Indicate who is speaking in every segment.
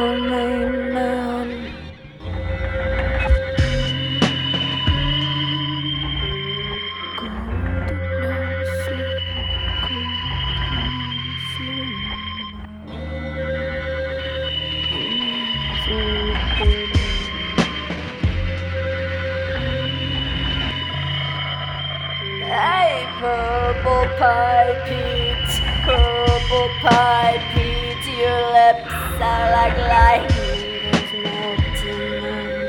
Speaker 1: my main man. Hey, purple pie Pete, purple pie Pete, your lips are like lightning melting.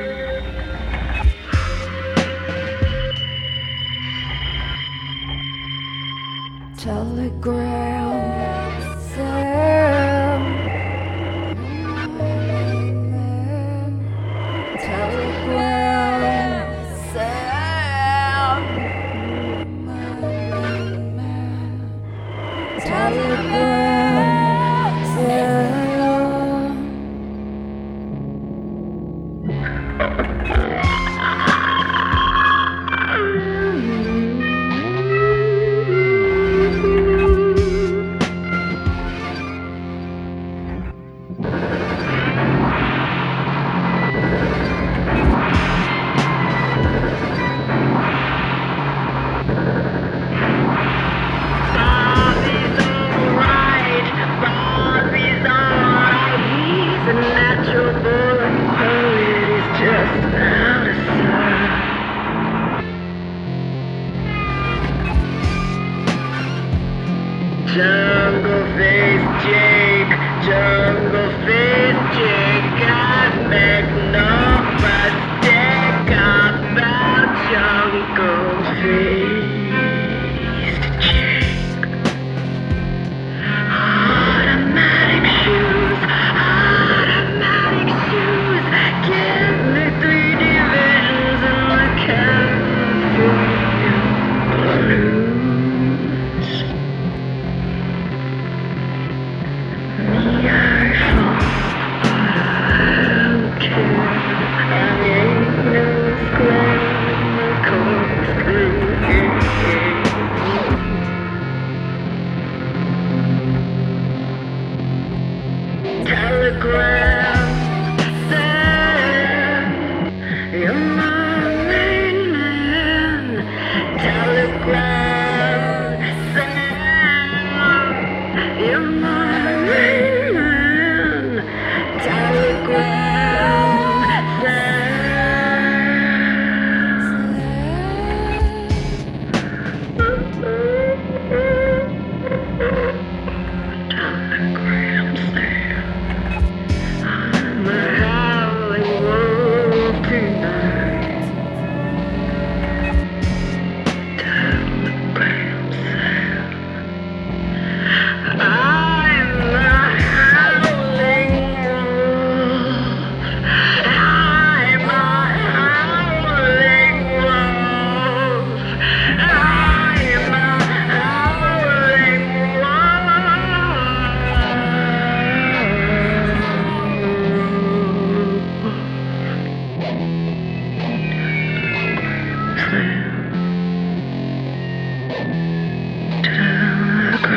Speaker 1: Telegram, Sam. Telegram, Sam. Telegram, Sam.
Speaker 2: Jungle face Jake, jungle face Jake, I make no mistake about jungle face Jake. Automatic shoes, give me 3 divisions in the California blues. Telegram, Sam, you're my main man. Telegram, Sam, you're my main man. Telegram, Telegram, Sam.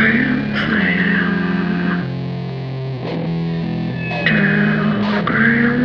Speaker 2: Telegram.